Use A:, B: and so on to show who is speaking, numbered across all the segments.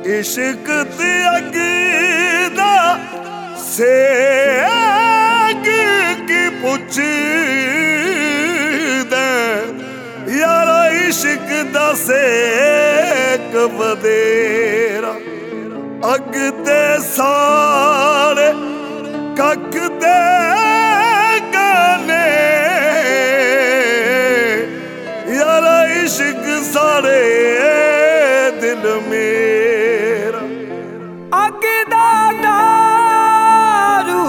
A: इश्क दी अग दा सेक की पुछदे यारा इश्क दा सेक वधेरा अग ते सारे कख दे गाने यारा इश्क सारे दिल मेरा
B: अग दा दारू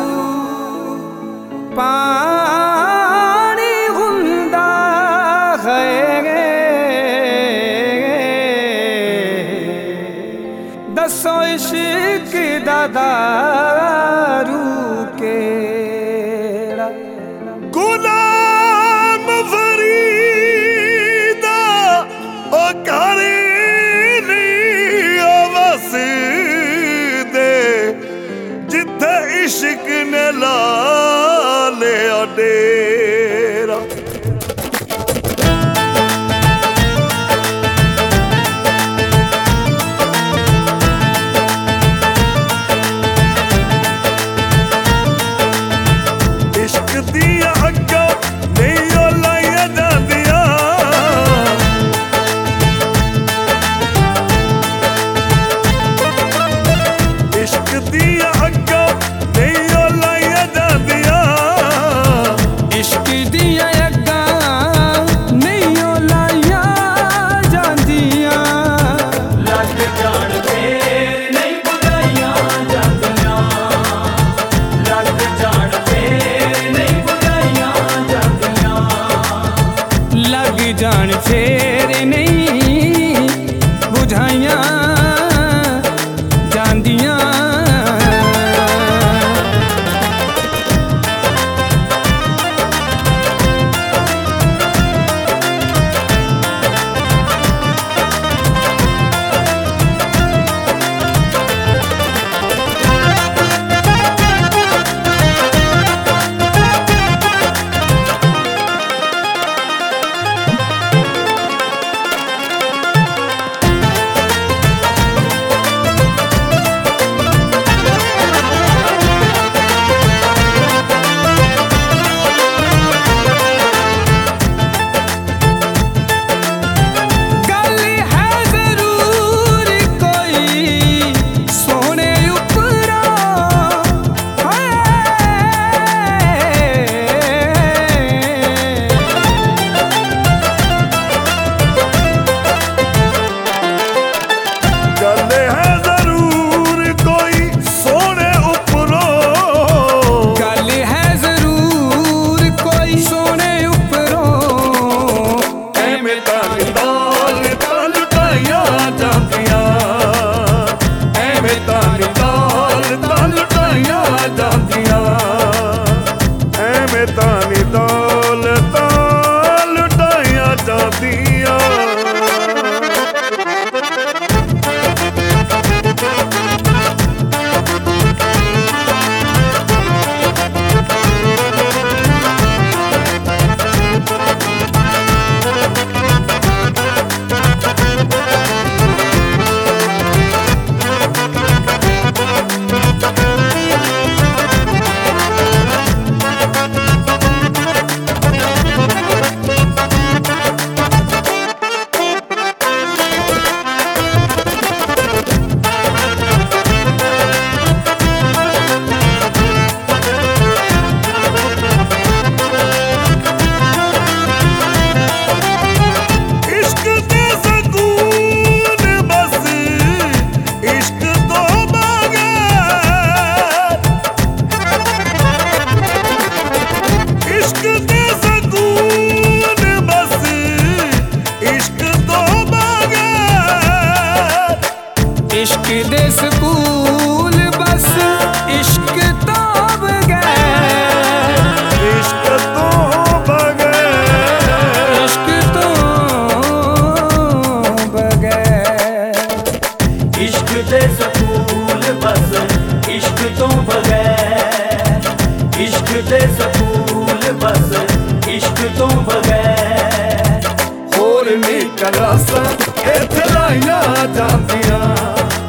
B: पानी हुंदा है दसो इश्क दा दारू केड़ा
A: गुलाम फरीदा ओ करी वस दे जिथे इश्क ने ला लिया डेरा इश्क दिया अग्गा नहीं ओ लाइया जांदिया इश्क दिया अग्गा नहीं ओ लाइया जांदिया
B: इश्क दिया अग्गा नहीं ओ लाइया जांदिया
C: लग जान फेर नहीं बुलाइयां जांदियां लग जान फेर नहीं बुलाइयां जांदियां
B: लग जान फेर नहीं बुझाइयां जांदियां इश्क दे स्कूल बस इश्क तो बगैर
A: इश्क तो बगैर
B: इश्क तो बगैर
C: इश्क दे स्कूल बस इश्क तो बगैर इश्क दे स्कूल बस इश्क तो बगैर
A: होर नी कलासा इत्थे लाइयां जांदियां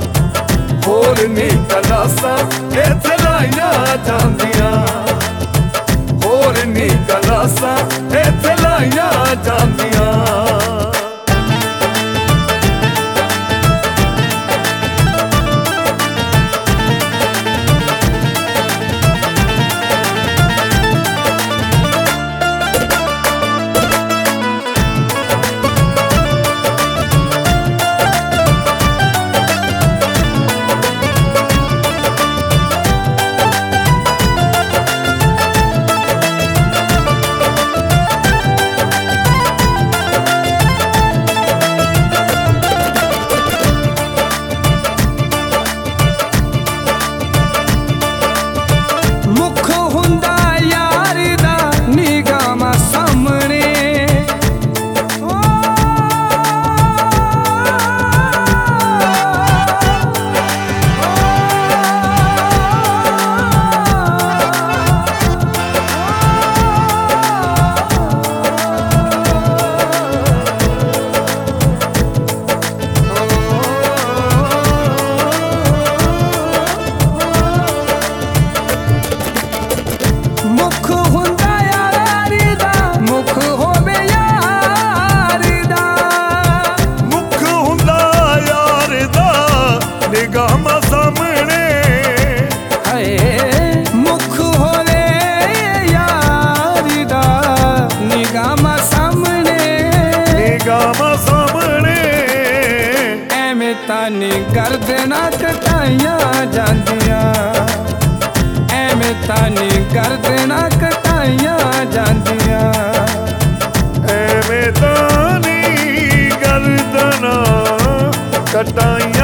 B: तानी गर्दना कटाइया जांदिया, एवें तानी गर्दना कटाइया जांदिया,
A: एवें तानी गर्दना कटाइया